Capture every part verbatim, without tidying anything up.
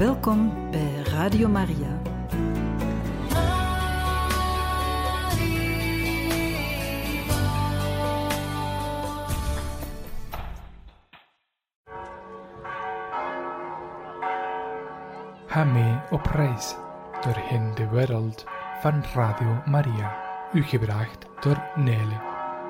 Welkom bij Radio Maria. Ga mee op reis doorheen de wereld van Radio Maria. U gebracht door Nele.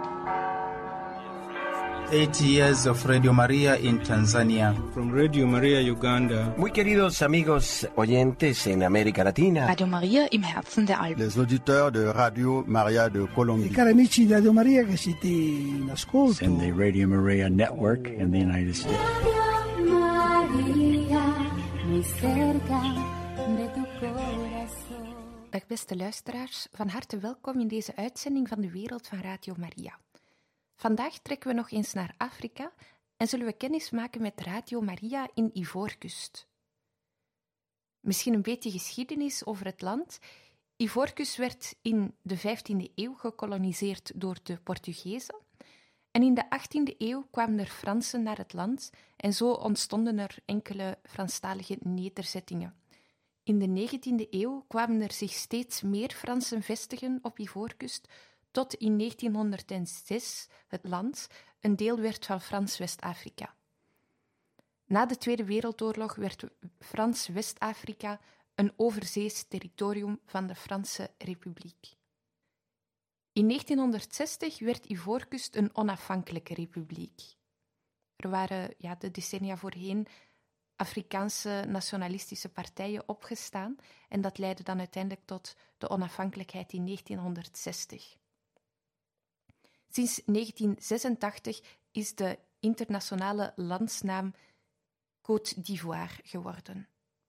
Eight years of Radio Maria in Tanzania. From Radio Maria Uganda. Muy queridos amigos oyentes en América Latina. Radio Maria im Herzen der Alpen. Les auditeurs de Radio Maria de Colombie. I cari amici di Radio Maria che siete in ascolto. And the Radio Maria Network in the United States. Radio Maria, muy cerca de tu corazón. Dag beste luisteraars, van harte welkom in deze uitzending van de wereld van Radio Maria. Vandaag trekken we nog eens naar Afrika en zullen we kennis maken met Radio Maria in Ivoorkust. Misschien een beetje geschiedenis over het land. Ivoorkust werd in de vijftiende eeuw gekoloniseerd door de Portugezen. En in de achttiende eeuw kwamen er Fransen naar het land en zo ontstonden er enkele Franstalige nederzettingen. In de negentiende eeuw kwamen er zich steeds meer Fransen vestigen op Ivoorkust, tot in negentienhonderdzes het land een deel werd van Frans-West-Afrika. Na de Tweede Wereldoorlog werd Frans-West-Afrika een overzees territorium van de Franse Republiek. In negentienhonderdzestig werd Ivoorkust een onafhankelijke republiek. Er waren ja, de decennia voorheen Afrikaanse nationalistische partijen opgestaan en dat leidde dan uiteindelijk tot de onafhankelijkheid in negentienhonderdzestig. Sinds negentien zesentachtig is de internationale landsnaam Côte d'Ivoire geworden.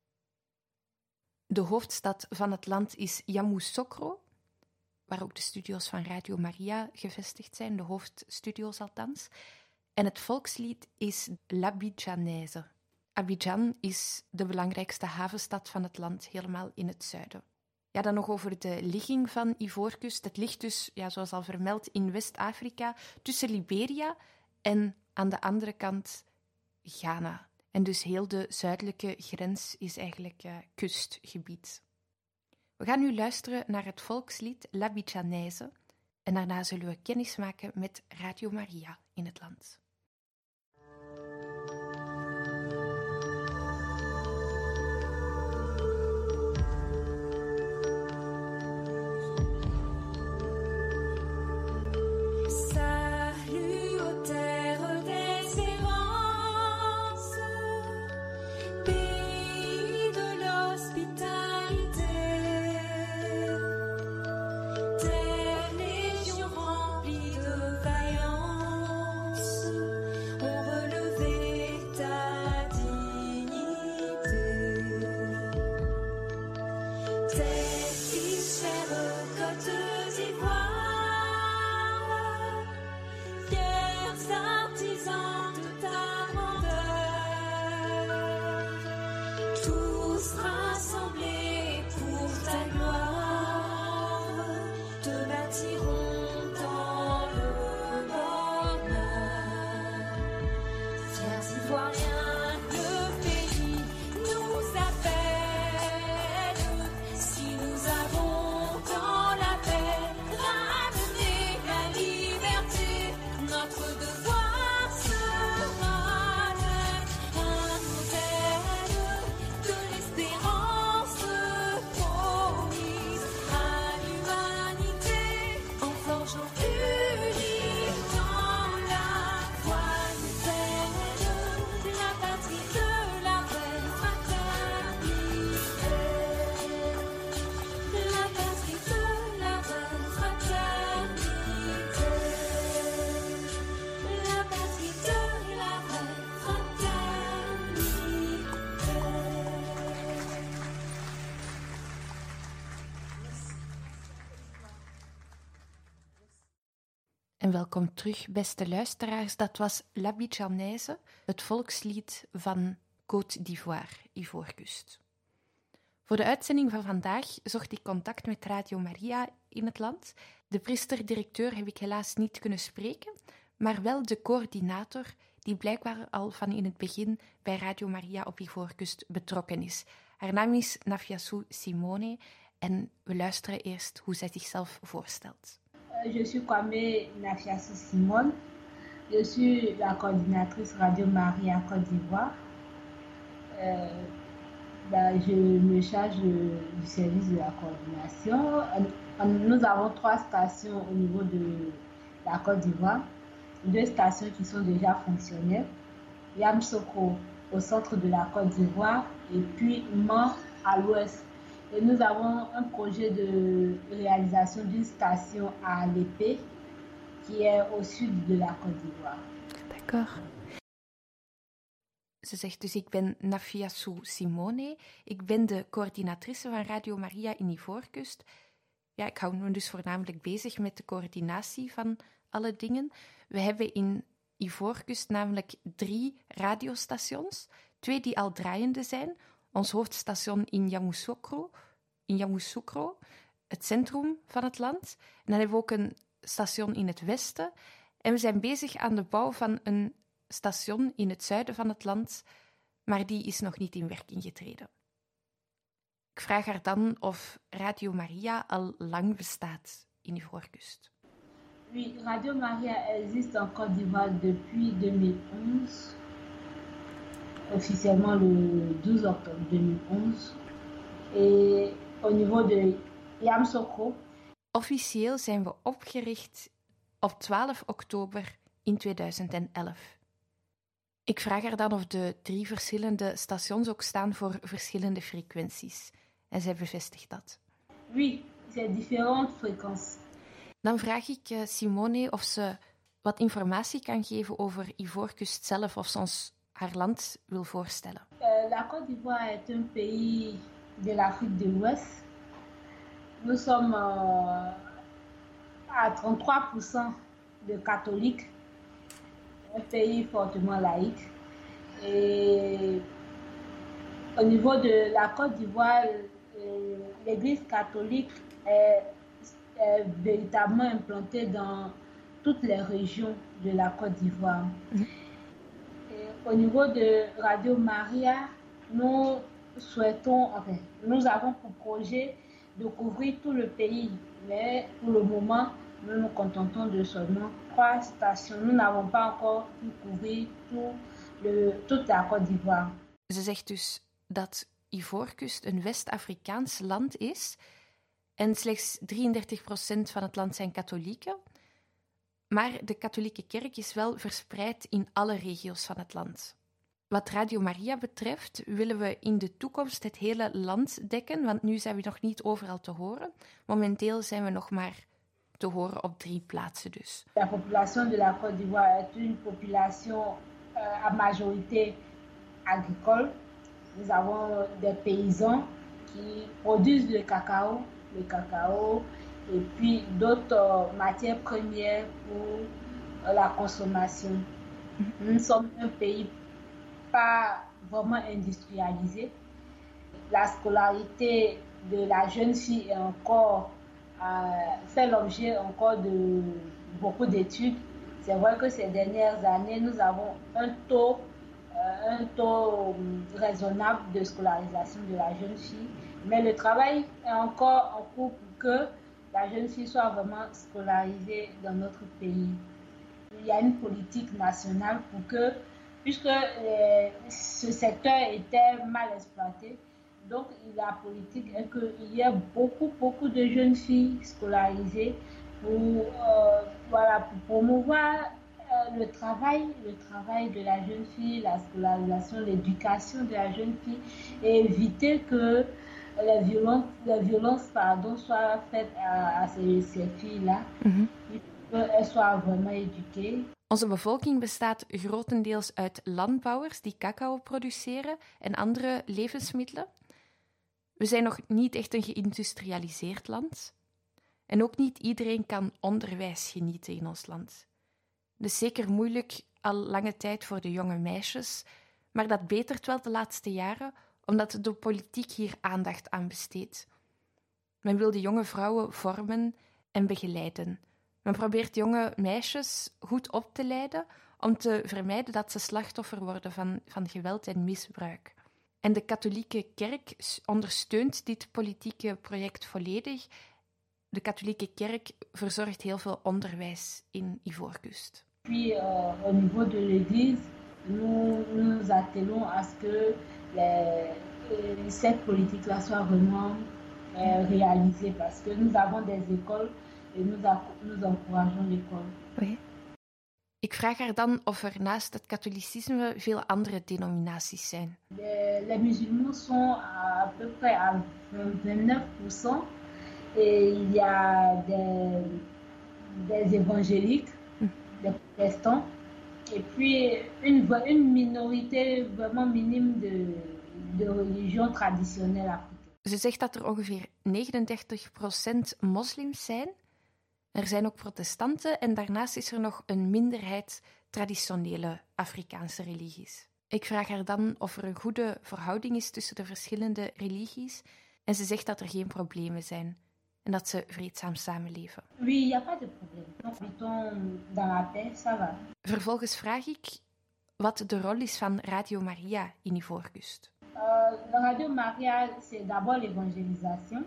De hoofdstad van het land is Yamoussoukro, waar ook de studio's van Radio Maria gevestigd zijn, de hoofdstudio's althans. En het volkslied is l'Abidjanaise. Abidjan is de belangrijkste havenstad van het land, helemaal in het zuiden. Ja, dan nog over de ligging van Ivoorkust. Het ligt dus, ja, zoals al vermeld, in West-Afrika, tussen Liberia en aan de andere kant Ghana. En dus heel de zuidelijke grens is eigenlijk uh, kustgebied. We gaan nu luisteren naar het volkslied l'Abidjanaise en daarna zullen we kennis maken met Radio Maria in het land. En welkom terug, beste luisteraars. Dat was l'Abidjanaise, het volkslied van Côte d'Ivoire, Ivoorkust. Voor de uitzending van vandaag zocht ik contact met Radio Maria in het land. De priester-directeur heb ik helaas niet kunnen spreken, maar wel de coördinator die blijkbaar al van in het begin bij Radio Maria op Ivoorkust betrokken is. Haar naam is Nafiassou Simone en we luisteren eerst hoe zij zichzelf voorstelt. Je suis Kwame Nafiassou Simone. Je suis la coordinatrice Radio Maria Côte d'Ivoire. Euh, bah, je me charge du service de la coordination. Nous avons trois stations au niveau de la Côte d'Ivoire. Deux stations qui sont déjà fonctionnelles. Yamsoko au centre de la Côte d'Ivoire et puis Man à l'ouest. Et nous avons un projet de réalisation d'une station à l'Épée qui est au sud de la Côte d'Ivoire. D'accord. Ze zegt dus, ik ben Nafiassou Simone, ik ben de coördinatrice van Radio Maria in Ivoorkust. Ja, ik hou me dus voornamelijk bezig met de coördinatie van alle dingen. We hebben in Ivoorkust namelijk drie radiostations, twee die al draaiende zijn. Ons hoofdstation in Yamoussoukro, in Yamoussoukro, het centrum van het land. En dan hebben we ook een station in het westen. En we zijn bezig aan de bouw van een station in het zuiden van het land, maar die is nog niet in werking getreden. Ik vraag haar dan of Radio Maria al lang bestaat in Ivoorkust. Oui, Radio Maria existe en Côte d'Ivoire depuis deux mille onze, officiellement le douze octobre deux mille onze. Et au niveau de Yamsoko. Officieel zijn we opgericht op twaalf oktober in tweeduizend elf. Ik vraag haar dan of de drie verschillende stations ook staan voor verschillende frequenties. En zij bevestigt dat. Oui, c'est différentes fréquences. Dan vraag ik uh, Simone of ze wat informatie kan geven over Ivoorkust zelf, of ze ons haar land wil voorstellen. Uh, la Côte d'Ivoire est un pays de l'Afrique de l'Ouest. Nous sommes uh, à trente-trois pour cent de catholiques. Un pays fortement laïque. Et au niveau de la Côte d'Ivoire, l'Église catholique est, est véritablement implantée dans toutes les régions de la Côte d'Ivoire. Mmh. Et au niveau de Radio Maria, nous souhaitons, enfin, nous avons pour projet de couvrir tout le pays, mais pour le moment, nous nous contentons de seulement trois stations. Nous n'avons pas encore pu couvrir tout le, toute la Côte d'Ivoire. Ze zegt dus dat Ivoorkust een West-Afrikaans land is en slechts drieëndertig procent van het land zijn katholieken. Maar de katholieke kerk is wel verspreid in alle regio's van het land. Wat Radio Maria betreft willen we in de toekomst het hele land dekken, want nu zijn we nog niet overal te horen. Momenteel zijn we nog maar te horen op drie plaatsen dus. La population de la Côte d'Ivoire est une population euh, à majorité agricole. Nous avons des paysans qui produisent le cacao, le cacao et puis d'autres euh, matières premières pour euh, la consommation. Nous sommes un pays pas vraiment industrialisé. La scolarité de la jeune fille est encore euh, fait l'objet encore de beaucoup d'études. C'est vrai que ces dernières années, nous avons un taux, euh, un taux raisonnable de scolarisation de la jeune fille, mais le travail est encore en cours pour que la jeune fille soit vraiment scolarisée dans notre pays. Il y a une politique nationale pour que, puisque euh, ce secteur était mal exploité, donc la politique est qu'il y ait beaucoup, beaucoup de jeunes filles scolarisées pour, euh, voilà, pour promouvoir euh, le travail, le travail de la jeune fille, la scolarisation, l'éducation de la jeune fille et éviter que les violences, les violences pardon, soient faites à, à ces, ces filles-là. Mm-hmm. Qu'elles soient vraiment éduquées. Onze bevolking bestaat grotendeels uit landbouwers die cacao produceren en andere levensmiddelen. We zijn nog niet echt een geïndustrialiseerd land. En ook niet iedereen kan onderwijs genieten in ons land. Het is zeker moeilijk al lange tijd voor de jonge meisjes, maar dat betert wel de laatste jaren, omdat de politiek hier aandacht aan besteedt. Men wil de jonge vrouwen vormen en begeleiden. Men probeert jonge meisjes goed op te leiden om te vermijden dat ze slachtoffer worden van, van geweld en misbruik. En de katholieke kerk ondersteunt dit politieke project volledig. De katholieke kerk verzorgt heel veel onderwijs in Ivoorkust. Puis euh, au niveau de l'église, nous nous attelons à ce que les, cette politique-là soit vraiment euh, réalisée parce que nous avons des écoles et nous, nous encourageons l'école. Oui. Ik vraag haar dan of er naast het katholicisme veel andere denominaties zijn. Les, les musulmans sont à peu près à vingt-neuf pour cent et il y a des, des évangéliques, mm. des protestants et puis une, une minorité vraiment minime de, de religions traditionnelles africaines. Ze zegt dat er ongeveer negenendertig procent moslims zijn. Er zijn ook protestanten en daarnaast is er nog een minderheid traditionele Afrikaanse religies. Ik vraag haar dan of er een goede verhouding is tussen de verschillende religies en ze zegt dat er geen problemen zijn en dat ze vreedzaam samenleven. Oui, il n'y a pas de problème. Nous habitons dans la paix, ça va. Vervolgens vraag ik wat de rol is van Radio Maria in Ivoorkust. Uh, Radio Maria, c'est d'abord l'évangélisation.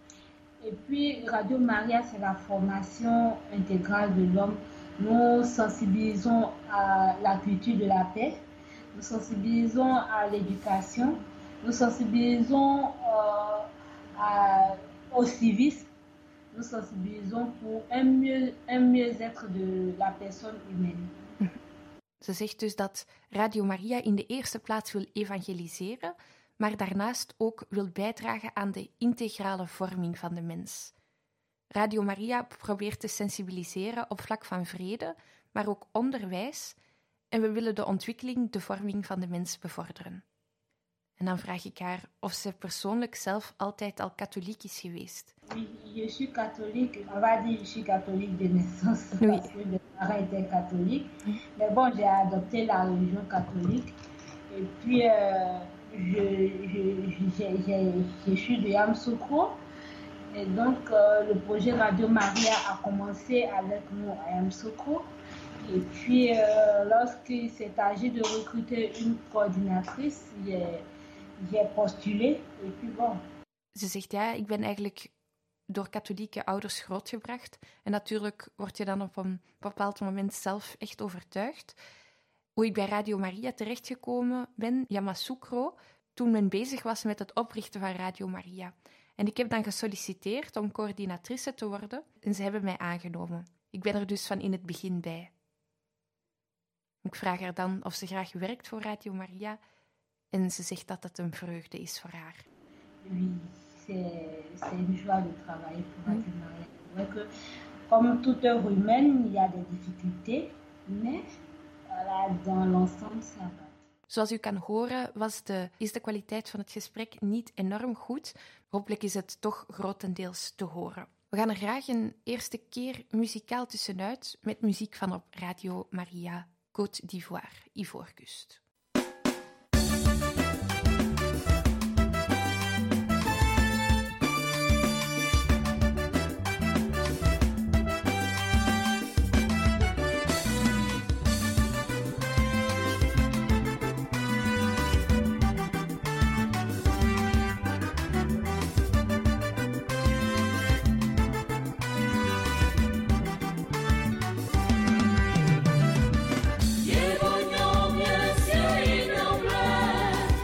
Et puis, Radio Maria, c'est la formation intégrale de l'homme. Nous sensibilisons à la culture de la paix. Nous sensibilisons à l'éducation. Nous sensibilisons euh, à, au civisme. Nous sensibilisons pour un, mieux, un mieux-être de la personne humaine. Ze zegt dus dat Radio Maria in de eerste plaats wil evangeliseren, maar daarnaast ook wil bijdragen aan de integrale vorming van de mens. Radio Maria probeert te sensibiliseren op vlak van vrede, maar ook onderwijs, en we willen de ontwikkeling, de vorming van de mens bevorderen. En dan vraag ik haar of ze persoonlijk zelf altijd al katholiek is geweest. Oui, je suis catholique. On va dire je suis catholique de naissance oui. Parce que mes parents étaient catholiques. Oui. Mais bon, j'ai adopté la religion catholique. Et puis, euh, je, je, je, je, je suis de Yamoussoukro. Et donc, euh, le projet Radio Maria a commencé avec nous à Yamoussoukro. Et puis, euh, lorsqu'il s'est agi de recruter une coördinatrice, j'ai, j'ai postulé. Et puis bon. Ze zegt, ja, ik ben eigenlijk door katholieke ouders grootgebracht. En natuurlijk word je dan op een bepaald moment zelf echt overtuigd. Hoe ik bij Radio Maria terechtgekomen ben, Yamoussoukro, toen men bezig was met het oprichten van Radio Maria. En ik heb dan gesolliciteerd om coördinatrice te worden en ze hebben mij aangenomen. Ik ben er dus van in het begin bij. Ik vraag haar dan of ze graag werkt voor Radio Maria en ze zegt dat het een vreugde is voor haar. Oui, c'est, c'est une joie de travailler pour Radio Maria. C'est vrai que, comme toute œuvre humaine, il y a des difficultés, mais voilà, dans l'ensemble, ça va. Zoals u kan horen was de, is de kwaliteit van het gesprek niet enorm goed. Hopelijk is het toch grotendeels te horen. We gaan er graag een eerste keer muzikaal tussenuit met muziek van op Radio Maria, Côte d'Ivoire, Ivoorkust. Llevo yo mi ansia y no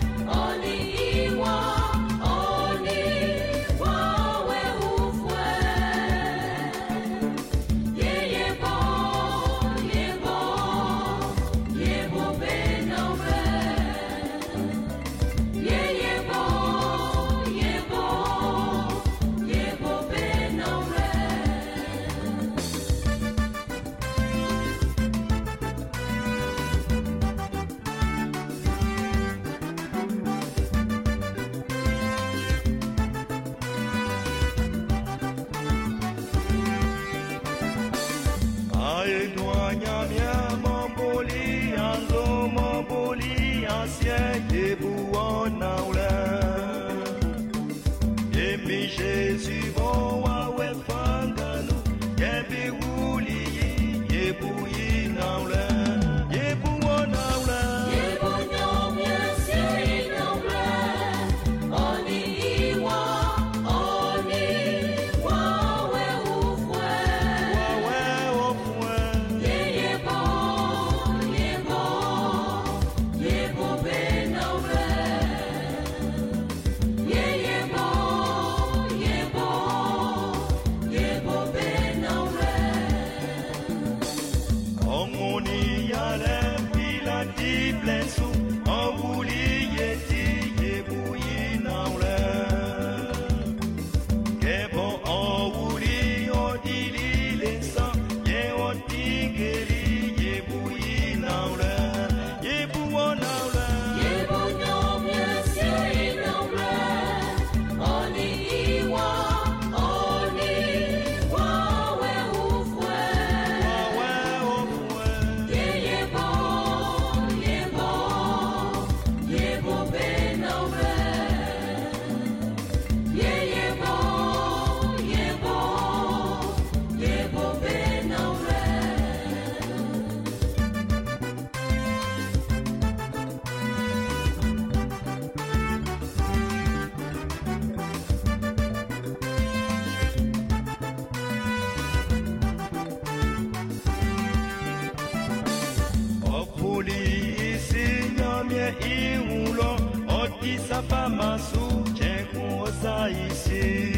iulo otisa famasu chenku osaisi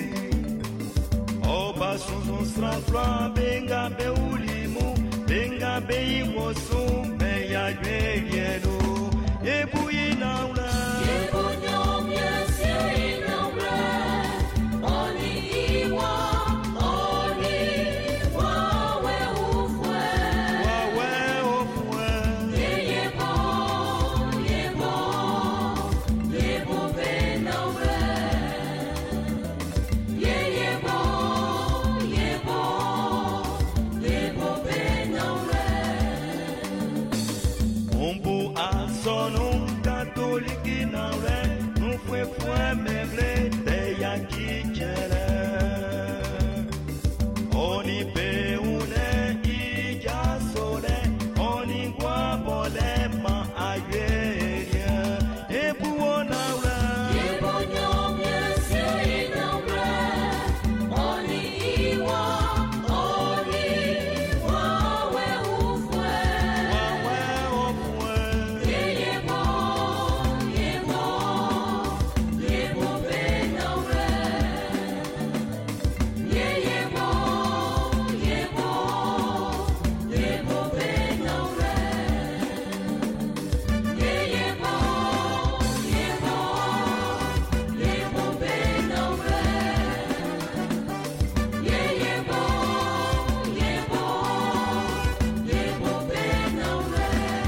oba suzu sranfla benga beulimu benga beimosu meya yeyenu ebu inaula ebu nyomye si inaula oni iwa oni wawe ufwe wawe ufwe yebo yebo yebo benaure yebo yebo yebo benaure umbu asonu katoliki naure nu fue fue meble de yakichere oni beune ija sole oni guabole ma ayeria ebu onaura ebu nyomye si naura oni iwa oni wawe ufwe wawe ufwe yebo yebo yebo benaure yebo yebo yebo benaure yebo yebo yebo benaure yebo yebo yebo benaure.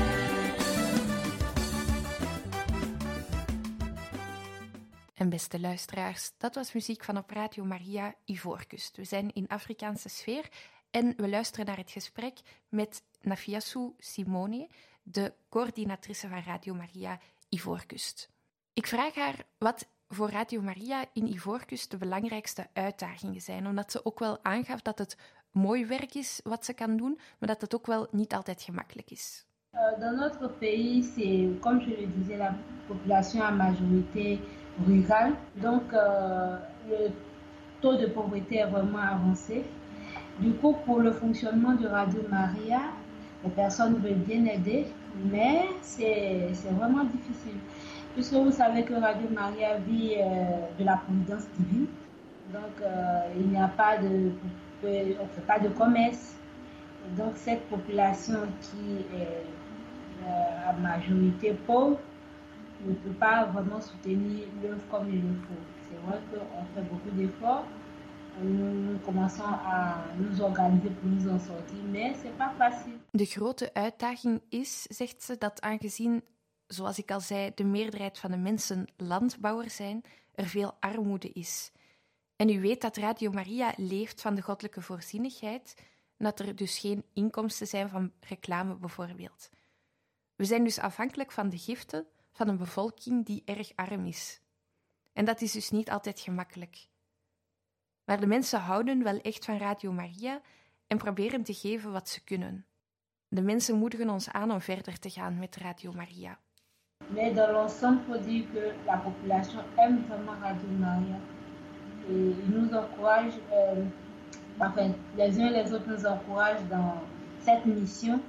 En beste luisteraars, dat was muziek van op Radio Maria Ivoorkust. We zijn in Afrikaanse sfeer en we luisteren naar het gesprek met Nafiassou Simone, de coördinatrice van Radio Maria Ivoorkust. Ik vraag haar wat voor Radio Maria in Ivoorkust de belangrijkste uitdagingen zijn, omdat ze ook wel aangaf dat het mooi werk is wat ze kan doen, maar dat het ook wel niet altijd gemakkelijk is. Euh, Dans notre pays, c'est, comme je le disais, la population à majorité rurale. Donc, euh, le taux de pauvreté est vraiment avancé. Du coup, pour le fonctionnement de Radio Maria, les personnes veulent bien aider, mais c'est, c'est vraiment difficile. Puisque vous savez que Radio Maria vit euh, de la providence divine. Donc, euh, il n'y a pas de, on ne fait pas de commerce. Et donc, cette population qui est euh, à majorité pauvre ne peut pas vraiment soutenir l'œuvre comme il le faut. C'est vrai qu'on fait beaucoup d'efforts. Nous commençons à nous organiser pour nous en sortir, mais c'est pas facile. De grote uitdaging is, zegt ze, dat aangezien, zoals ik al zei, de meerderheid van de mensen landbouwer zijn, er veel armoede is. En u weet dat Radio Maria leeft van de goddelijke voorzienigheid, en dat er dus geen inkomsten zijn van reclame bijvoorbeeld. We zijn dus afhankelijk van de giften van een bevolking die erg arm is. En dat is dus niet altijd gemakkelijk. Maar de mensen houden wel echt van Radio Maria en proberen te geven wat ze kunnen. De mensen moedigen ons aan om verder te gaan met Radio Maria. Mais dans l'ensemble, il faut dire que la population aime vraiment Radio Maria. Et ils nous encouragent, euh, enfin, les uns et les autres nous encouragent dans cette mission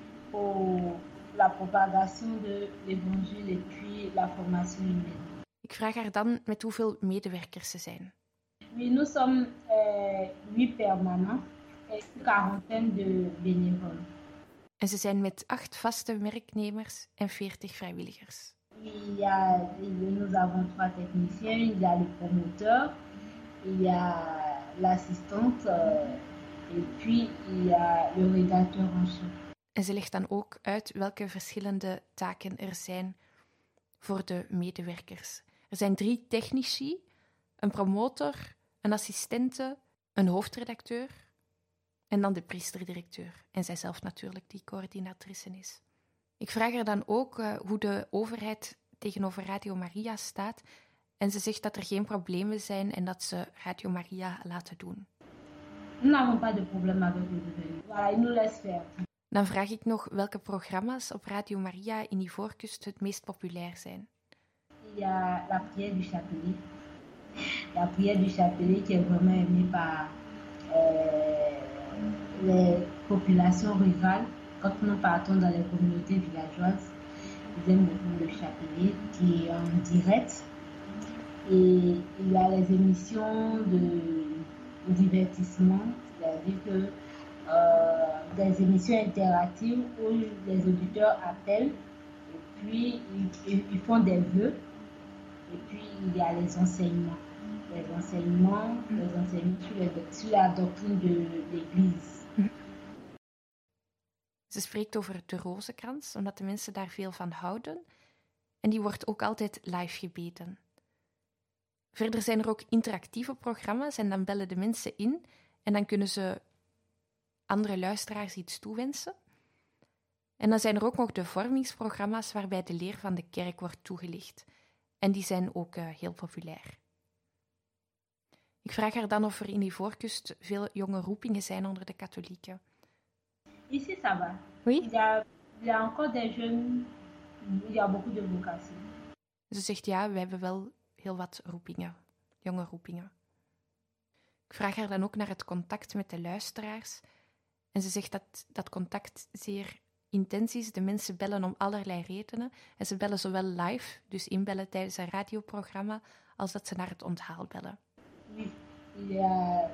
pour la propagation de l'évangile et puis la formation humaine. Ik vraag haar dan met hoeveel medewerkers ze zijn. Oui, nous sommes euh, huit permanents et une quarantaine de bénévoles. En ze zijn met acht vaste werknemers en veertig vrijwilligers. Il y a, nous avons trois techniciens, il y a le promoteur, il y a l'assistante euh, et puis il y a le rédacteur en chef. En ze legt dan ook uit welke verschillende taken er zijn voor de medewerkers. Er zijn drie technici, een promotor, een assistente, een hoofdredacteur en dan de priesterdirecteur. En zijzelf natuurlijk, die coördinatrice is. Ik vraag haar dan ook uh, hoe de overheid tegenover Radio Maria staat. En ze zegt dat er geen problemen zijn en dat ze Radio Maria laten doen. Nous n'avons pas de problème avec le gouvernement. Voilà, ils nous laissent faire. Dan vraag ik nog welke programma's op Radio Maria in Ivoorkust het meest populair zijn. Il y a la prière du chapelet. La prière du chapelet qui est vraiment aimée par euh, les populations rurales quand nous partons dans les communautés villageoises. ils aiment beaucoup le chapelet qui est en direct. Et il y a les émissions de divertissement, c'est-à-dire que euh, des émissions interactives où les auditeurs appellent et puis ils, ils font des vœux. Et puis il y a les enseignements. Les enseignements, mm. les enseignements sur, les, sur la doctrine de l'Église. Mm. Ze spreekt over de rozenkrans, omdat de mensen daar veel van houden. En die wordt ook altijd live gebeden. Verder zijn er ook interactieve programma's en dan bellen de mensen in en dan kunnen ze andere luisteraars iets toewensen. En dan zijn er ook nog de vormingsprogramma's waarbij de leer van de kerk wordt toegelicht. En die zijn ook uh, heel populair. Ik vraag haar dan of er in Ivoorkust veel jonge roepingen zijn onder de katholieken. Ici, ça va. Oui? Il y a, il y a encore des jeunes, il y a beaucoup de vocations. Ze zegt ja, we hebben wel heel wat roepingen, jonge roepingen. Ik vraag haar dan ook naar het contact met de luisteraars. En ze zegt dat dat contact zeer intens is. De mensen bellen om allerlei redenen. En ze bellen zowel live, dus inbellen tijdens een radioprogramma, als dat ze naar het onthaal bellen. Oui, il y a,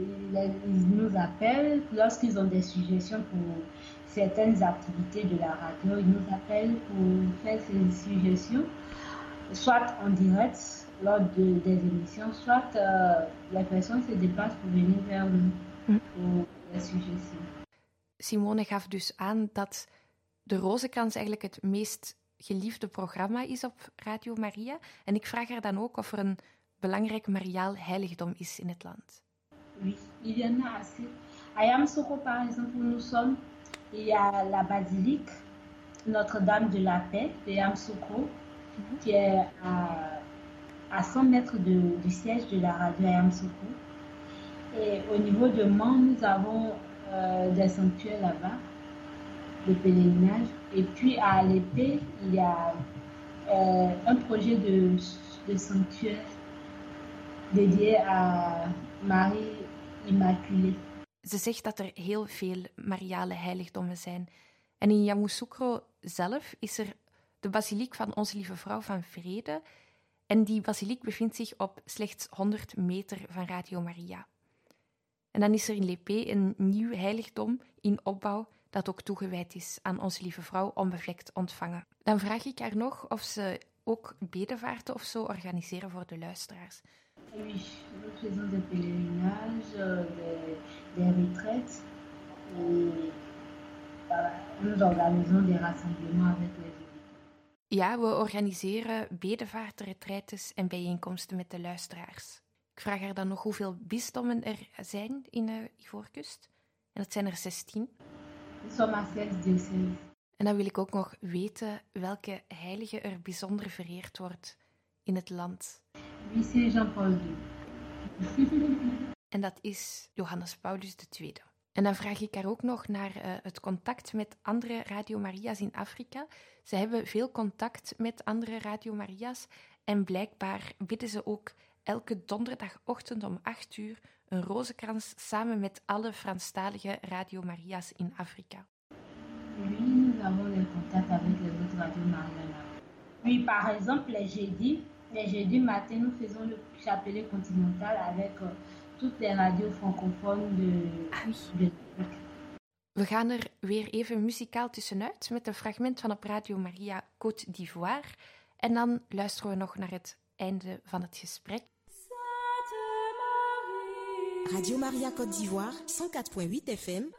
ils nous appellent lorsqu'ils ont des suggestions pour certaines activités de la radio. Ils nous appellent pour faire ces suggestions, soit en direct lors de, des émissions, soit euh, la personne se déplace pour venir vers nous pour les suggestions. Simone gaf dus aan dat de Rozenkrans eigenlijk het meest geliefde programma is op Radio Maria. En ik vraag haar dan ook of er een belangrijk mariaal heiligdom is in het land. Oui, il y en a assez. À Yamoussoukro, par exemple, où nous sommes, il y a la basilique Notre-Dame de la Paix de Yamoussoukro, mm-hmm. qui est à, à cent mètres de, du siège de la radio à Yamoussoukro. Et au niveau de Mans, nous avons euh, des sanctuaires là-bas, de pèlerinage. Et puis à Alépé, il y a euh, un projet de, de sanctuaire dédié à Marie Immaculée. Ze zegt dat er heel veel mariale heiligdommen zijn. En in Yamoussoukro zelf is er de basiliek van Onze Lieve Vrouw van Vrede. En die basiliek bevindt zich op slechts honderd meter van Radio Maria. En dan is er in Lépé een nieuw heiligdom in opbouw dat ook toegewijd is aan Onze Lieve Vrouw onbevlekt ontvangen. Dan vraag ik haar nog of ze ook bedevaarten of zo organiseren voor de luisteraars. Oui, nous faisons des pèlerinages, des, des retraites et voilà, nous organisons des rassemblements avec les auditeurs. Ja, we organiseren bedevaarten, retraites en bijeenkomsten met de luisteraars. Ik vraag haar dan nog hoeveel bisdommen er zijn in de Ivoorkust. En dat zijn er zestien. Nous sommes à zes diocèses. En dan wil ik ook nog weten welke heilige er bijzonder vereerd wordt in het land. Oui, c'est Jean-Paul tweede. En dat is Johannes Paulus de Tweede. En dan vraag ik haar ook nog naar uh, het contact met andere Radio Maria's in Afrika. Ze hebben veel contact met andere Radio Maria's en blijkbaar bidden ze ook elke donderdagochtend om acht uur een rozenkrans samen met alle Franstalige Radio Maria's in Afrika. Oui, nous avons des contacts avec les autres Radio Maria's. Oui, par exemple, les jeudis, les jeudis matin, nous faisons le chapelet continental avec euh, toutes les radios francophones de, ah, oui. de We gaan er weer even muzikaal tussenuit met een fragment van op Radio Maria Côte d'Ivoire. En dan luisteren we nog naar het einde van het gesprek. Radio Maria Côte d'Ivoire, cent quatre point huit F M.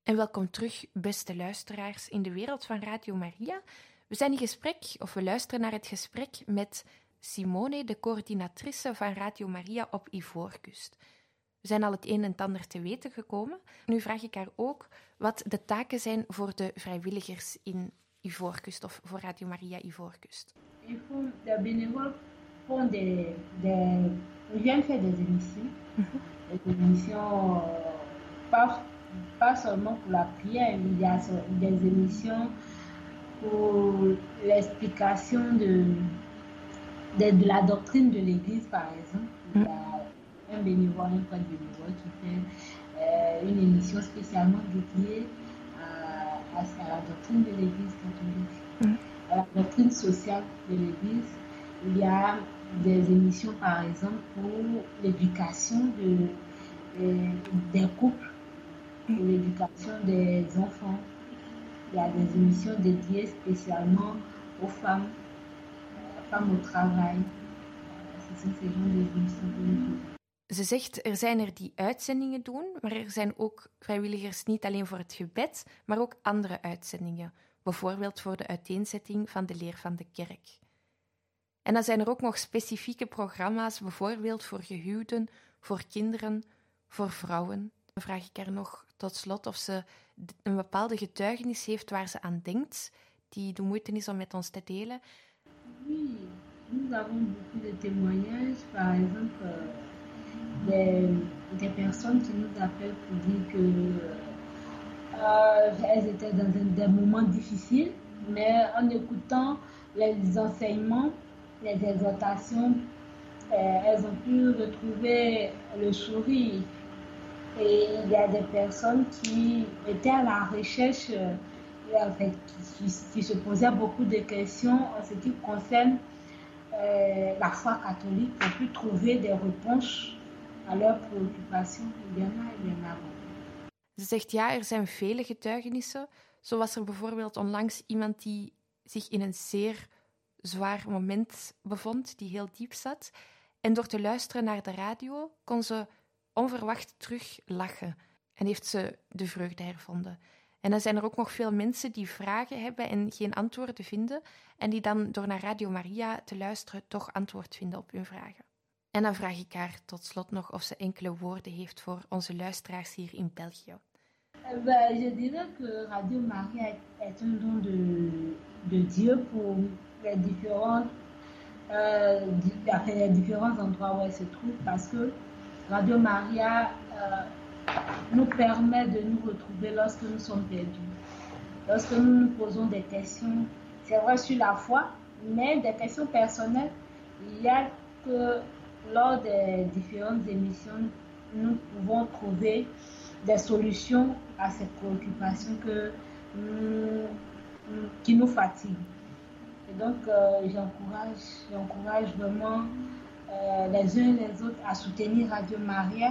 En welkom terug, beste luisteraars, in de wereld van Radio Maria. We zijn in gesprek, of we luisteren naar het gesprek met Simone, de coördinatrice van Radio Maria op Ivoorkust. We zijn al het een en het ander te weten gekomen. Nu vraag ik haar ook wat de taken zijn voor de vrijwilligers in Ivoorkust of voor Radio Maria Ivoorkust. De bénévoles font des, des, ils viennent faire des émissions, mm-hmm. des émissions euh, pas, pas seulement pour la prière, il y a des émissions pour l'explication de, de, de la doctrine de l'Église, par exemple. Il y a un bénévole, un prêtre bénévole qui fait euh, une émission spécialement dédiée à, à, à la doctrine de l'Église catholique, mm. à la doctrine sociale de l'Église. Il y a des émissions, par exemple, pour l'éducation de, de, des couples, pour l'éducation des enfants. Il y a des émissions dédiées spécialement aux femmes, aux femmes au travail. Ce sont ces genres d'émissions que nous faisons. Ze zegt, er zijn er die uitzendingen doen, maar er zijn ook vrijwilligers niet alleen voor het gebed, maar ook andere uitzendingen. Bijvoorbeeld voor de uiteenzetting van de leer van de kerk. En dan zijn er ook nog specifieke programma's, bijvoorbeeld voor gehuwden, voor kinderen, voor vrouwen. Dan vraag ik haar nog tot slot of ze een bepaalde getuigenis heeft waar ze aan denkt, die de moeite is om met ons te delen. Oui, nous avons beaucoup de témoignages, par exemple des, des personnes qui nous appellent pour dire que euh, elles étaient dans un, des moments difficiles, mais en écoutant les enseignements, les exhortations, euh, elles ont pu retrouver le sourire. Et il y a des personnes qui étaient à la recherche, euh, en fait, qui, qui se posaient beaucoup de questions en ce qui concerne euh, la foi catholique pour plus trouver des réponses à leurs préoccupations. Il y en a, il y en a beaucoup. Ze zegt ja, er zijn vele getuigenissen. Zo was er bijvoorbeeld onlangs iemand die zich in een zeer zwaar moment bevond, die heel diep zat. En door te luisteren naar de radio kon ze onverwacht terug lachen en heeft ze de vreugde hervonden. En dan zijn er ook nog veel mensen die vragen hebben en geen antwoorden vinden en die dan door naar Radio Maria te luisteren toch antwoord vinden op hun vragen. En dan vraag ik haar tot slot nog of ze enkele woorden heeft voor onze luisteraars hier in België. Ben, je dirais que Radio Maria est un don de, de Dieu pour les différents, euh, les différents endroits où elle se trouve, parce que Radio Maria euh, nous permet de nous retrouver lorsque nous sommes perdus, lorsque nous nous posons des questions, c'est vrai sur la foi, mais des questions personnelles. Il y a que lors des différentes émissions, nous pouvons trouver des solutions à ces préoccupations que, mm, qui nous fatiguent. Et donc, euh, j'encourage, j'encourage vraiment euh, les uns et les autres à soutenir Radio Maria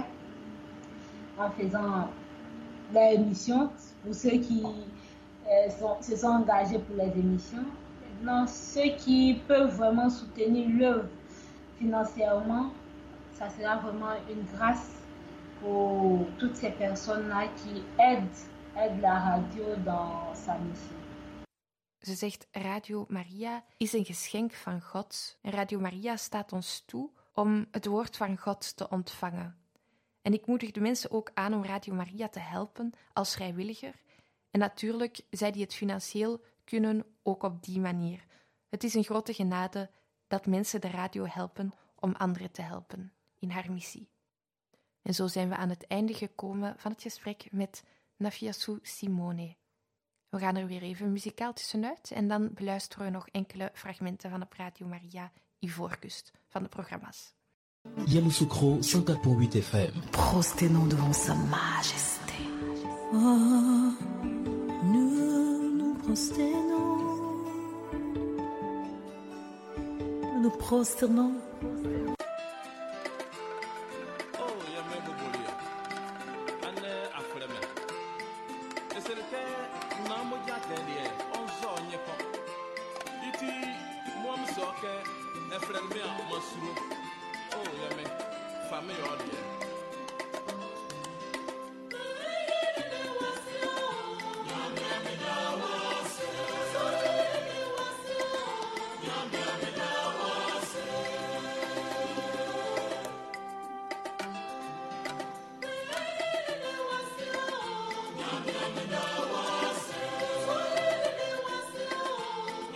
en faisant l'émission pour ceux qui euh, sont, se sont engagés pour les émissions. Maintenant, ceux qui peuvent vraiment soutenir l'œuvre financièrement, ça sera vraiment une grâce pour toutes ces personnes-là qui aident, aident la radio dans sa mission. Ze zegt, Radio Maria is een geschenk van God. En Radio Maria staat ons toe om het woord van God te ontvangen. En ik moedig de mensen ook aan om Radio Maria te helpen als vrijwilliger. En natuurlijk, zij die het financieel kunnen, ook op die manier. Het is een grote genade dat mensen de radio helpen om anderen te helpen in haar missie. En zo zijn we aan het einde gekomen van het gesprek met Nafiassou Simone. We gaan er weer even muzikaal tussenuit en dan beluisteren we nog enkele fragmenten van op Radio Maria Ivoorkust van de programma's. Yamoussoukro cent quatre point huit F M. Prosternons devant sa majesté. Oh, nous nous prosternons. Nous nous prosternons. Famille,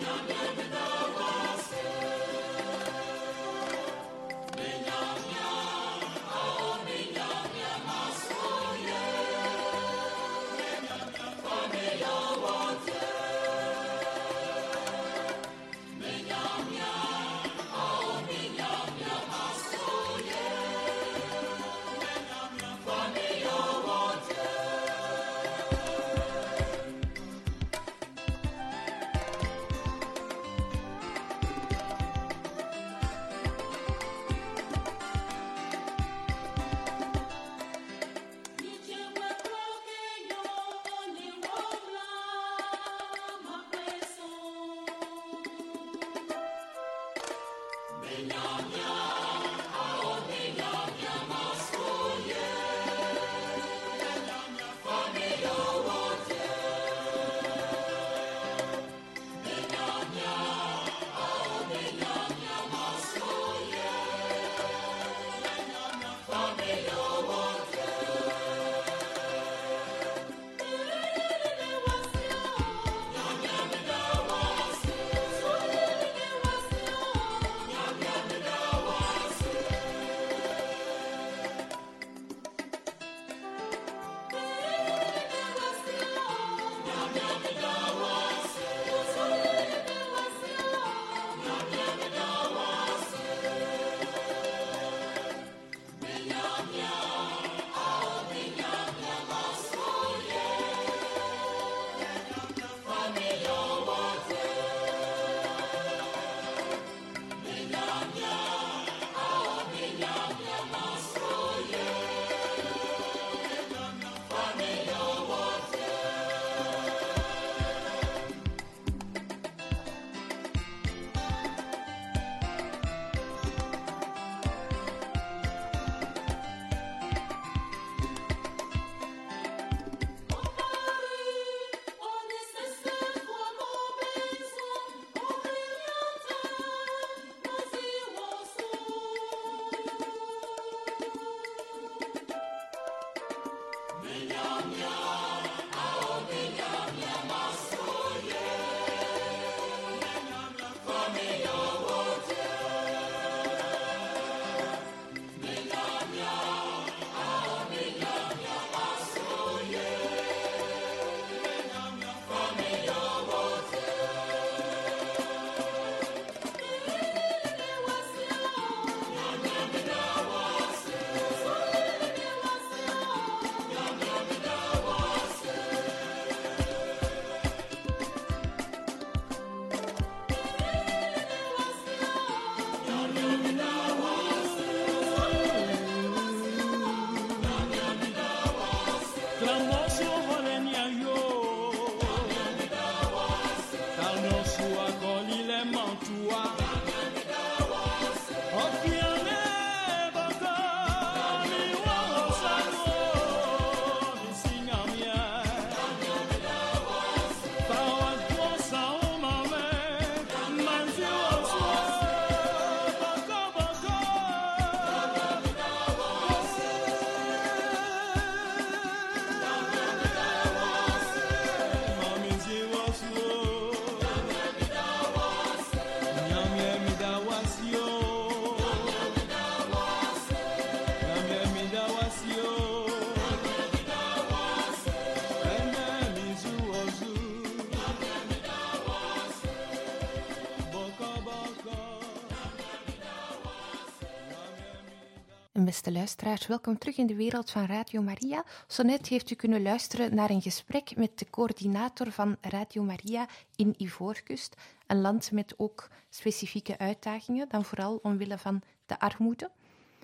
Beste luisteraars, welkom terug in de wereld van Radio Maria. Zo net heeft u kunnen luisteren naar een gesprek met de coördinator van Radio Maria in Ivoorkust, een land met ook specifieke uitdagingen, dan vooral omwille van de armoede.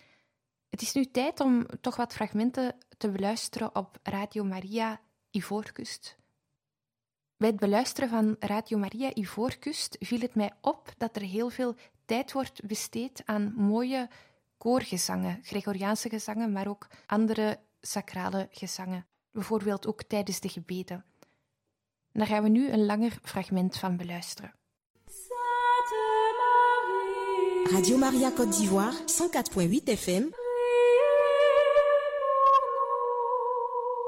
Het is nu tijd om toch wat fragmenten te beluisteren op Radio Maria Ivoorkust. Bij het beluisteren van Radio Maria Ivoorkust viel het mij op dat er heel veel tijd wordt besteed aan mooie koorgezangen, Gregoriaanse gezangen, maar ook andere sacrale gezangen. Bijvoorbeeld ook tijdens de gebeden. Daar gaan we nu een langer fragment van beluisteren. Radio Maria Côte d'Ivoire, cent quatre point huit F M.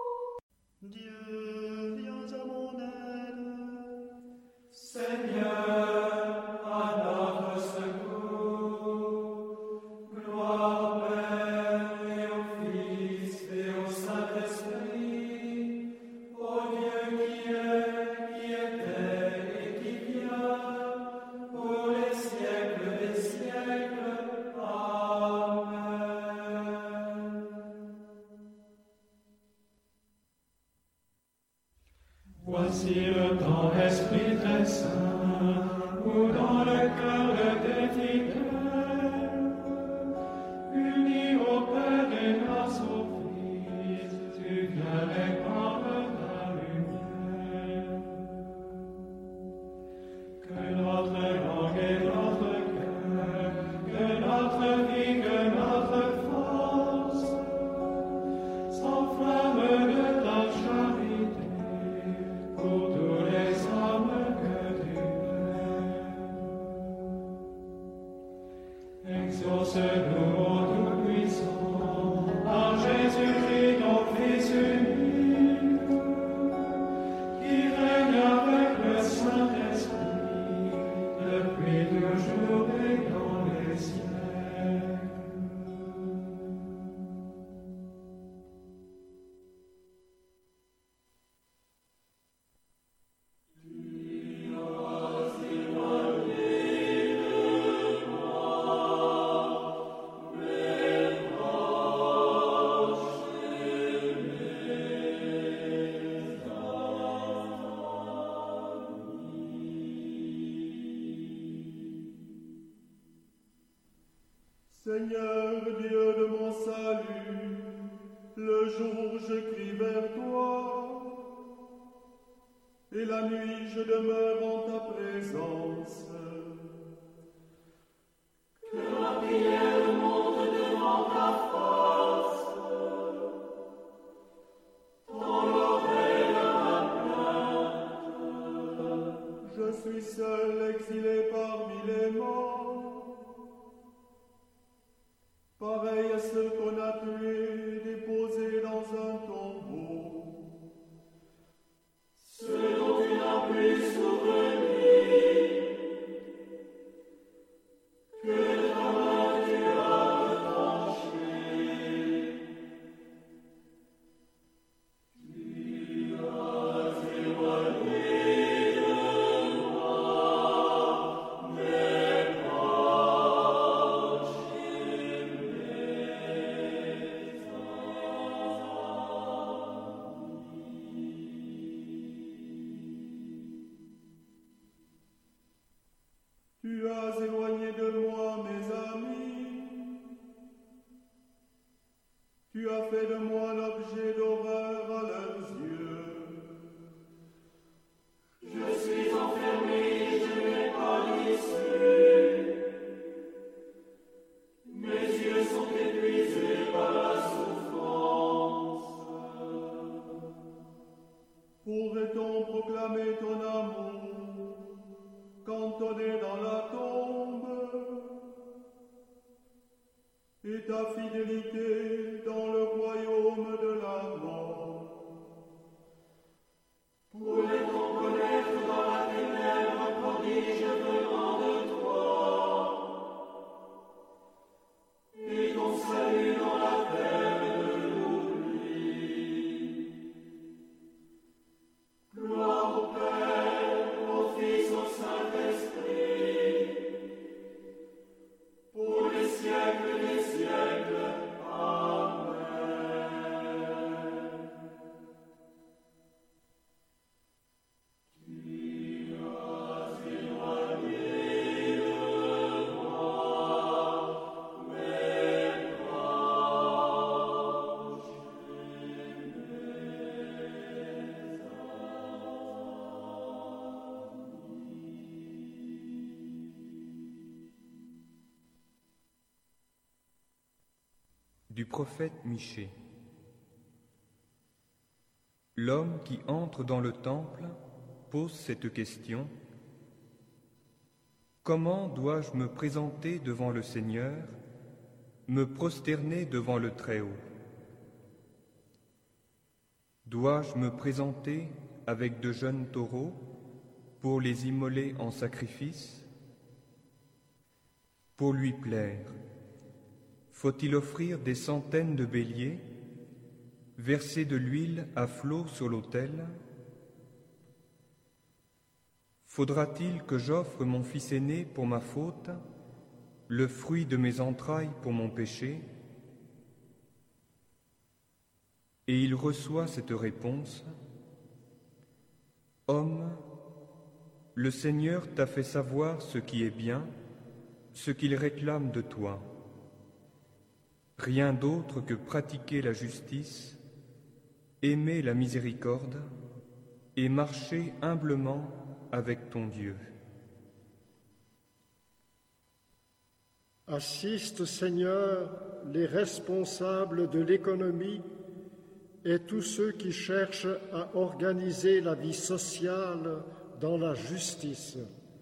Seigneur. Voici le temps, Esprit très saint, où dans le cœur des fidèles, unis au Père et grâce au Fils, tu viens répandre ta lumière. Que notre langue et notre cœur, que notre vie, que notre force, s'enflamment de ta charité. Pour tous les hommes que tu es. Exauce-nous, ô Tout-Puissant, par Jésus-Christ, ton Fils unique, qui règne avec le Saint-Esprit, depuis toujours et dans les siècles. Seigneur Dieu de mon salut, le jour je crie vers toi, et la nuit je demeure en ta présence. Que ma prière monte devant ta face, dans l'oreille de ma plainte. Je suis seul, exilé parmi les morts, pareil à ceux qu'on a tués, déposés dans un tombeau. Ceux dont tu n'as pu souvenir, que ta main tu as retranché. Tu as éloigné de moi mes proches. Tu as éloigné de moi mes amis, tu as fait de moi l'objet d'horreur à leurs yeux. Je suis enfermé, je n'ai pas d'issue, mes yeux sont épuisés par la souffrance. Pourrait-on proclamer ton amour, cantonné dans la tombe, et ta fidélité dans le royaume de la mort? Pourrait-on connaître dans la ténèbre un prodige venant de toi, et ton salut dans la terre de l'oubli? Gloire au Père, au Fils, au Saint-Esprit, pour les siècles des siècles. Amen. Tu as éloigné de moi mes proches et mes Du prophète Michée. L'homme qui entre dans le temple pose cette question: comment dois-je me présenter devant le Seigneur, me prosterner devant le Très-Haut? Dois-je me présenter avec de jeunes taureaux pour les immoler en sacrifice? Pour lui plaire, faut-il offrir des centaines de béliers, verser de l'huile à flot sur l'autel? Faudra-t-il que j'offre mon fils aîné pour ma faute, le fruit de mes entrailles pour mon péché? Et il reçoit cette réponse: Homme, le Seigneur t'a fait savoir ce qui est bien, ce qu'il réclame de toi. Rien d'autre que pratiquer la justice, aimer la miséricorde et marcher humblement avec ton Dieu. Assiste, Seigneur, les responsables de l'économie et tous ceux qui cherchent à organiser la vie sociale dans la justice.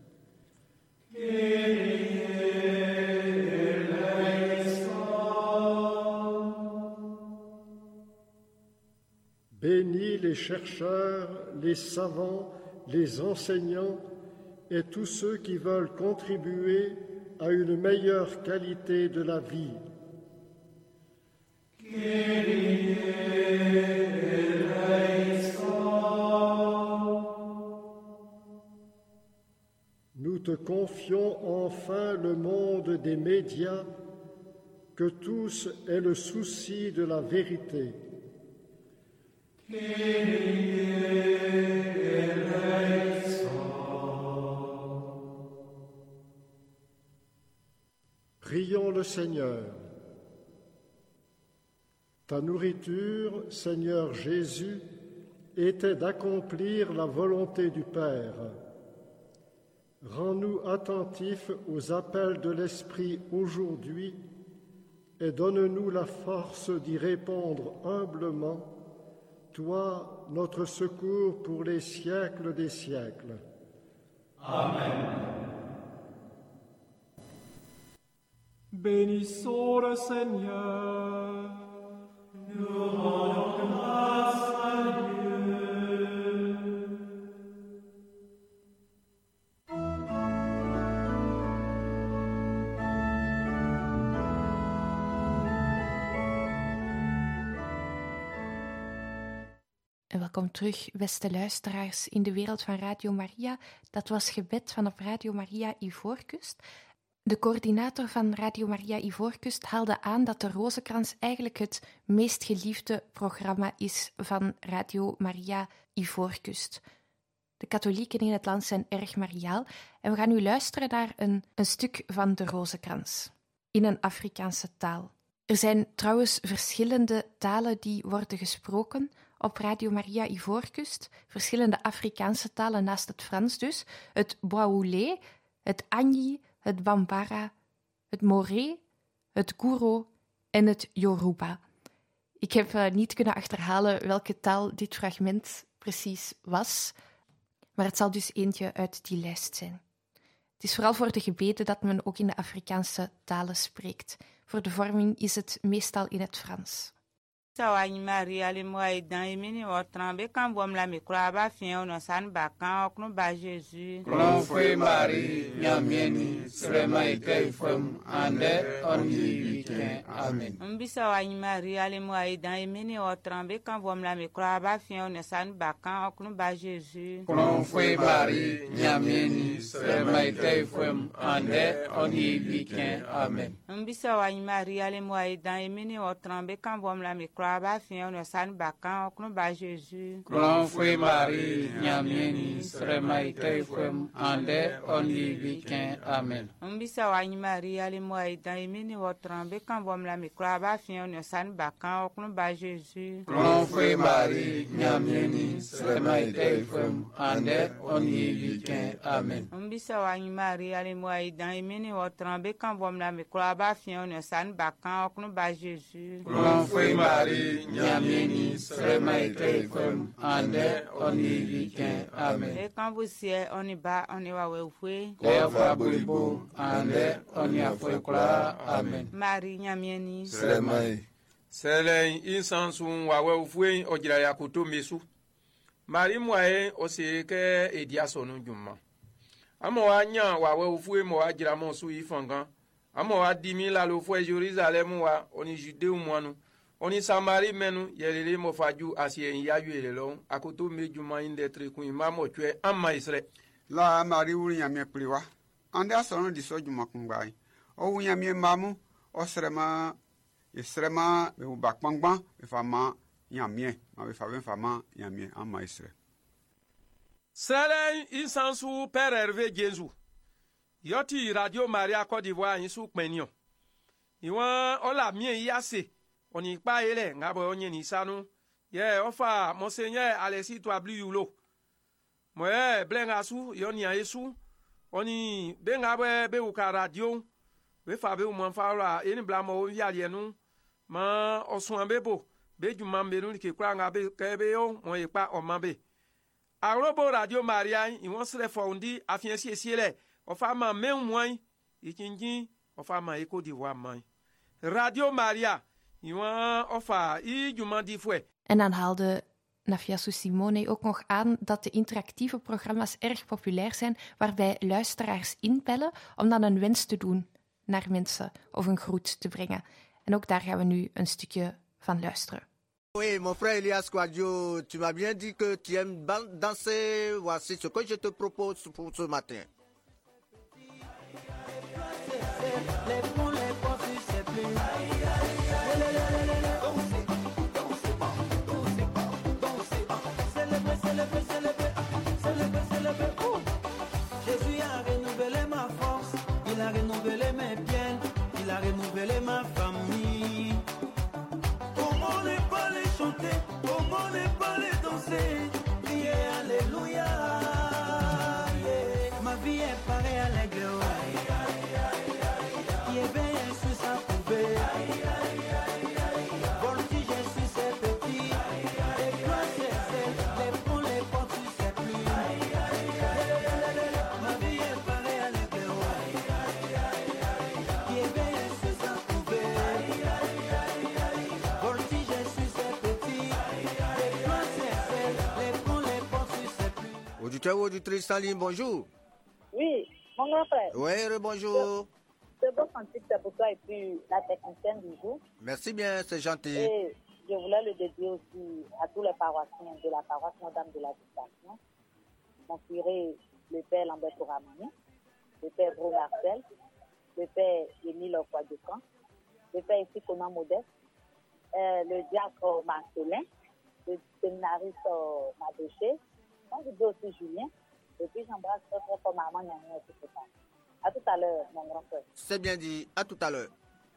Bénis les chercheurs, les savants, les enseignants et tous ceux qui veulent contribuer à une meilleure qualité de la vie. Nous te confions enfin le monde des médias, que tous aient le souci de la vérité. Prions le Seigneur. Ta nourriture, Seigneur Jésus, était d'accomplir la volonté du Père. Rends-nous attentifs aux appels de l'Esprit aujourd'hui et donne-nous la force d'y répondre humblement, toi, notre secours pour les siècles des siècles. Amen. Bénissons le Seigneur. Nous rendons grâce à Dieu. En welkom terug, beste luisteraars, in de wereld van Radio Maria. Dat was gebed vanaf Radio Maria Ivoorkust. De coördinator van Radio Maria Ivoorkust haalde aan dat de Rozenkrans eigenlijk het meest geliefde programma is van Radio Maria Ivoorkust. De katholieken in het land zijn erg mariaal en we gaan nu luisteren naar een, een stuk van de Rozenkrans in een Afrikaanse taal. Er zijn trouwens verschillende talen die worden gesproken op Radio Maria Ivoorkust, verschillende Afrikaanse talen naast het Frans dus, het Bwaoulé, het Anyi, het Bambara, het Moré, het Kuro en het Yoruba. Ik heb uh, niet kunnen achterhalen welke taal dit fragment precies was, maar het zal dus eentje uit die lijst zijn. Het is vooral voor de gebeden dat men ook in de Afrikaanse talen spreekt. Voor de vorming is het meestal in het Frans. Sawani Maria le moi dans emini otrambe kan bom la mi kraba fien no san bakan okno ba Jésus. Klon foi Marie nyamieni srema ite fam ande oni weekend. Amen. Mbi sawani Maria le moi dans emini otrambe kan bom la mi kraba fien no san bakan okno ba Jésus. Klon foi Marie nyamieni srema ite fam ande oni weekend. Amen. Mbi sawani Maria le moi dans emini otrambe kan bom la mi Ba fien no san bakan okno ba Jésus. Klon foi Marie nyamieni srema ite fam ande oni weekend. Amen. Mbisa wa Maria le moi dans emini otrambe kan bom la mi ba fien no san bakan okno ba Jésus. Klon foi Marie nyamieni srema ite fam ande oni weekend. Amen. Mbisa wa Maria le moi dans emini otrambe kan bom la mi ba fien no san bakan okno ba Jésus. Klon foi Marie nyamieni srema ite fam ande oni weekend. Amen. Et quand vous siez on y ba on y va we fwe. Le fa bulibo ande oni afwe kula. Amen. Marie nyamieni srema Selen insan sun wa we fwe ojira ya kutumbi su. mari moye ose ke edia sonu juma amo wa nya wa we fu mo wa jira mo su ifangan amo wa dimi la lo fu Jerusalem wa oni Judée mo oni Samari menu yelele mo faju asien yayu elelo akoto mejuma inde trikun mamo twe amma Israel la mari wuri ya me priwa anda sono di sojuma kungbai o wunya me mamu o srema Israel be bakpangban be fama yamie ma be fa be fama yamie amma Israel Sele insansu Père Hervé Jesu yoti Radio Maria Côte d'Ivoire insu penio iwan ola mie yase oni pa ele ngabo onye ni sanu ye ofa Monseigneur Alexis Toabli yulo moye blenga su yoni ayesu oni benga be uka radio we fa be mo fa eni blamo wi alienu ma osun bebo be juma mbenu ke kwa ngabe kebe yo mo ipa omabe Arobo Radio Maria iwon sere fondi afien siesiele ofa ma menwan ikinjin ofa ma Côte d'Ivoire man Radio Maria iwon ofa i juma di fwe. En dan haalde Nafiasu Simone ook nog aan dat de interactieve programma's erg populair zijn, waarbij luisteraars inbellen om dan een wens te doen naar mensen of een groet te brengen. En ook daar gaan we nu een stukje van luisteren. Oui, mon frère Elias Kwadjo, tu m'as bien dit que tu aimes danser. Voici ce que je te propose pour ce matin. Jésus a renouvelé ma force, il a renouvelé mes biens, il a renouvelé ma famille. Comment ne pas les chanter, comment ne pas les danser, prier alléluia. Yeah. Ma vie est pareille à l'aigle, qui est bien sur sa poubelle. Voltige sur ses petits, les gloires sur ses, les ponts, les portes sur ses plumes. Ma vie est pareille à l'aigle, qui est bien sur sa poubelle. Voltige sur ses petits, les gloires sur ses, les ponts, les portes sur ses plumes. Auditeur, auditrice en ligne, bonjour. Oui, mon grand frère. Oui, bonjour. Ce beau cantique, c'est pour toi et puis la technicienne du jour. Merci bien, c'est gentil. Et je voulais le dédier aussi à tous les paroissiens de la paroisse Notre-Dame de la Visitation. Mon curé, le père Lambert Touramani, le père Bro Marcel, le père Émile Okwadjokan, le père ici Conan Modeste, euh, le diacre Marcelin, le séminariste euh, Madéché, je dis aussi Julien, et puis j'embrasse très très fort maman Nyani et tout ça. À tout à l'heure, mon grand frère. C'est bien dit, à tout à l'heure.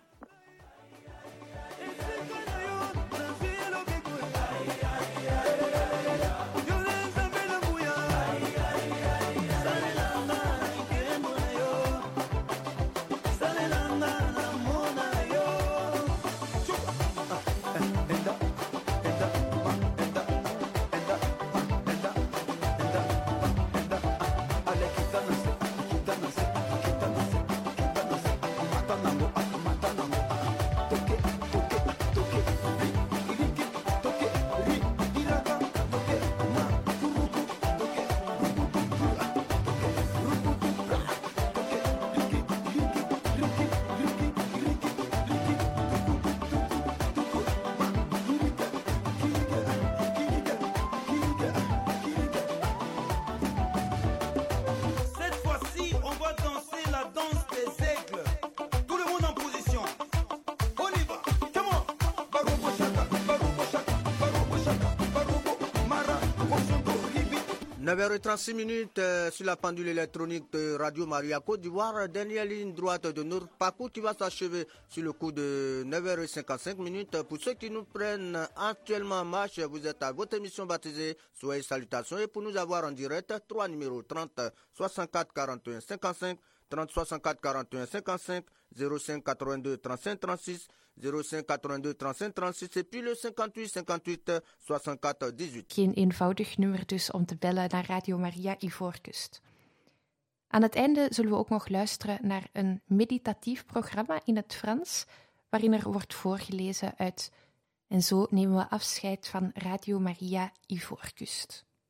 neuf heures trente-six minutes euh, sur la pendule électronique de Radio Maria Côte d'Ivoire. Dernière ligne droite de notre parcours qui va s'achever sur le coup de neuf heures cinquante-cinq minutes. Pour ceux qui nous prennent actuellement en marche, vous êtes à votre émission baptisée. Soyez salutations. Et pour nous avoir en direct, trois numéros trente soixante-quatre quarante et un cinquante-cinq, trente soixante-quatre quarante et un cinquante-cinq, zéro cinq quatre-vingt-deux trente-cinq trente-six, zéro cinq quatre-vingt-deux trente-cinq trente-six et puis le cinquante-huit cinquante-huit soixante-quatre dix-huit. Geen eenvoudig nummer dus om te bellen naar Radio Maria Ivoorkust. Aan het einde zullen we ook nog luisteren naar een meditatief programma in het Frans, waarin er wordt voorgelezen uit En zo nemen we afscheid van Radio Maria Ivoorkust.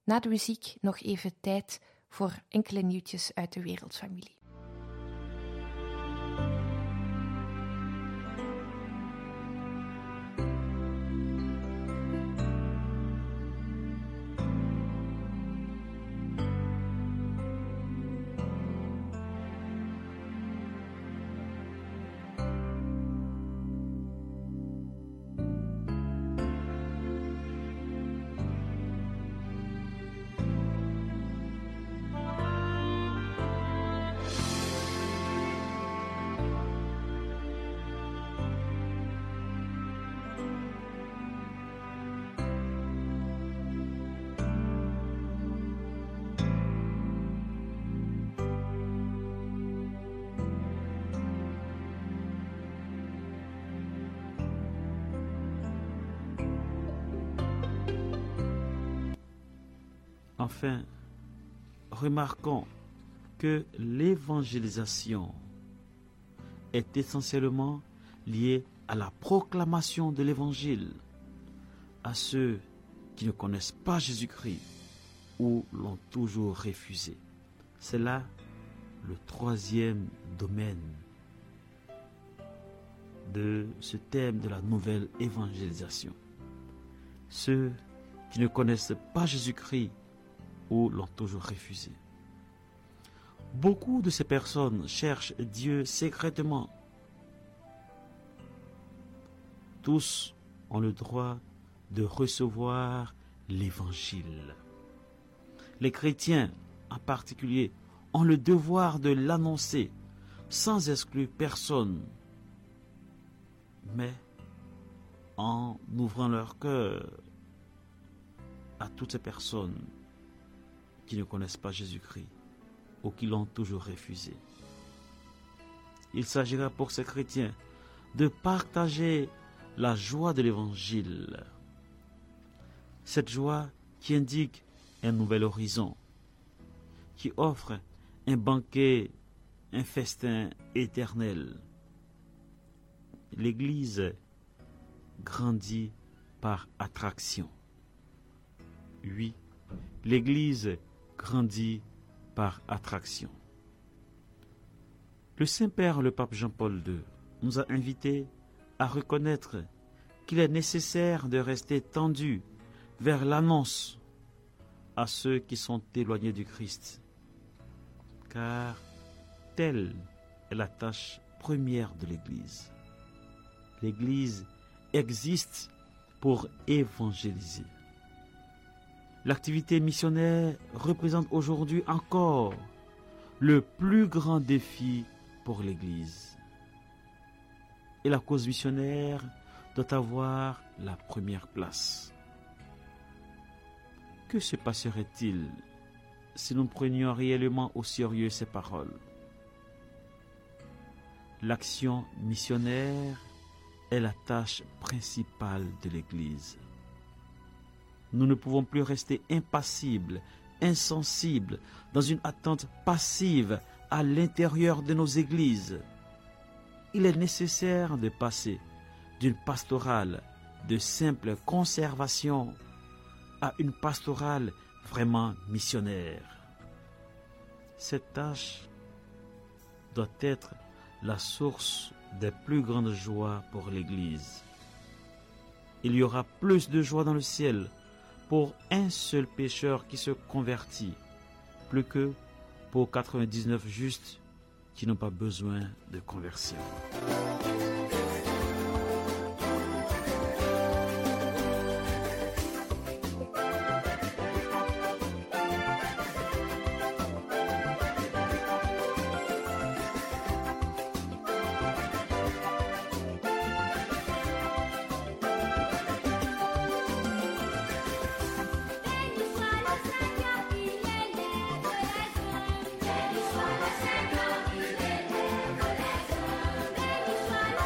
Na de muziek nog even tijd voor enkele nieuwtjes uit de wereldfamilie. Enfin, remarquons que l'évangélisation est essentiellement liée à la proclamation de l'évangile à ceux qui ne connaissent pas Jésus-Christ ou l'ont toujours refusé. C'est là le troisième domaine de ce thème de la nouvelle évangélisation. Ceux qui ne connaissent pas Jésus-Christ ou l'ont toujours refusé. Beaucoup de ces personnes cherchent Dieu secrètement. Tous ont le droit de recevoir l'Évangile. Les chrétiens, en particulier, ont le devoir de l'annoncer sans exclure personne, mais en ouvrant leur cœur à toutes ces personnes qui ne connaissent pas Jésus-Christ ou qui l'ont toujours refusé. Il s'agira pour ces chrétiens de partager la joie de l'Évangile, cette joie qui indique un nouvel horizon, qui offre un banquet, un festin éternel. L'Église grandit par attraction. Oui, l'Église grandit par attraction. Le Saint-Père, le pape Jean-Paul deux, nous a invités à reconnaître qu'il est nécessaire de rester tendu vers l'annonce à ceux qui sont éloignés du Christ, car telle est la tâche première de l'Église. L'Église existe pour évangéliser. L'activité missionnaire représente aujourd'hui encore le plus grand défi pour l'Église. Et la cause missionnaire doit avoir la première place. Que se passerait-il si nous prenions réellement au sérieux ces paroles? L'action missionnaire est la tâche principale de l'Église. Nous ne pouvons plus rester impassibles, insensibles, dans une attente passive à l'intérieur de nos églises. Il est nécessaire de passer d'une pastorale de simple conservation à une pastorale vraiment missionnaire. Cette tâche doit être la source des plus grandes joies pour l'Église. Il y aura plus de joie dans le ciel pour un seul pécheur qui se convertit, plus que pour quatre-vingt-dix-neuf justes qui n'ont pas besoin de conversion. Béni soit le Seigneur, il élève les hommes. Béni soit le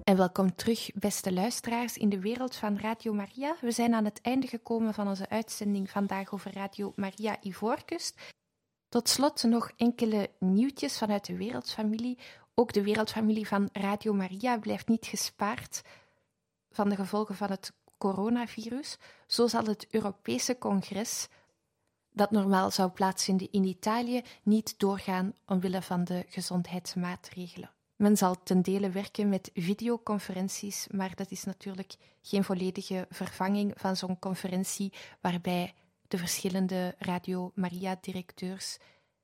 En welkom terug, beste luisteraars, in de wereld van Radio Maria. We zijn aan het einde gekomen van onze uitzending vandaag over Radio Maria Ivoorkust. Tot slot nog enkele nieuwtjes vanuit de wereldfamilie. Ook de wereldfamilie van Radio Maria blijft niet gespaard van de gevolgen van het coronavirus. Zo zal het Europese congres, dat normaal zou plaatsvinden in Italië, niet doorgaan omwille van de gezondheidsmaatregelen. Men zal ten dele werken met videoconferenties, maar dat is natuurlijk geen volledige vervanging van zo'n conferentie waarbij de verschillende Radio Maria-directeurs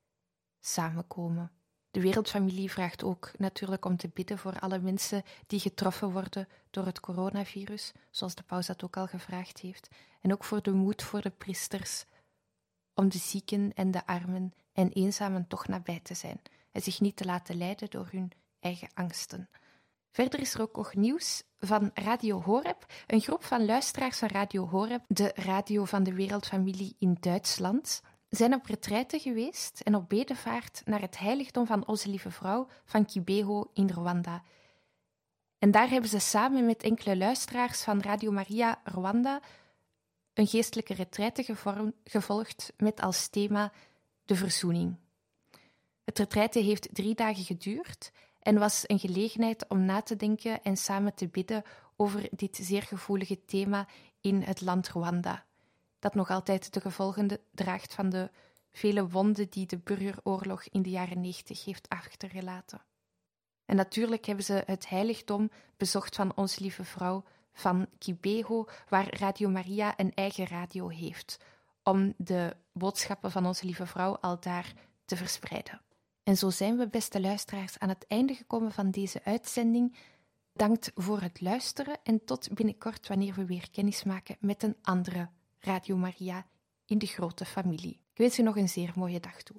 samenkomen. De wereldfamilie vraagt ook natuurlijk om te bidden voor alle mensen die getroffen worden door het coronavirus, zoals de paus dat ook al gevraagd heeft, en ook voor de moed voor de priesters om de zieken en de armen en eenzamen toch nabij te zijn en zich niet te laten leiden door hun eigen angsten. Verder is er ook nog nieuws van Radio Horeb, een groep van luisteraars van Radio Horeb, de radio van de wereldfamilie in Duitsland, zijn op retraite geweest en op bedevaart naar het heiligdom van Onze Lieve Vrouw van Kibeho in Rwanda. En daar hebben ze samen met enkele luisteraars van Radio Maria Rwanda een geestelijke retraite gevormd, gevolgd met als thema de verzoening. Het retraite heeft drie dagen geduurd en was een gelegenheid om na te denken en samen te bidden over dit zeer gevoelige thema in het land Rwanda, dat nog altijd de gevolgen draagt van de vele wonden die de burgeroorlog in de jaren negentig heeft achtergelaten. En natuurlijk hebben ze het heiligdom bezocht van Onze Lieve Vrouw van Kibeho, waar Radio Maria een eigen radio heeft, om de boodschappen van Onze Lieve Vrouw al daar te verspreiden. En zo zijn we, beste luisteraars, aan het einde gekomen van deze uitzending. Bedankt voor het luisteren en tot binnenkort wanneer we weer kennis maken met een andere Radio Maria in de grote familie. Ik wens u nog een zeer mooie dag toe.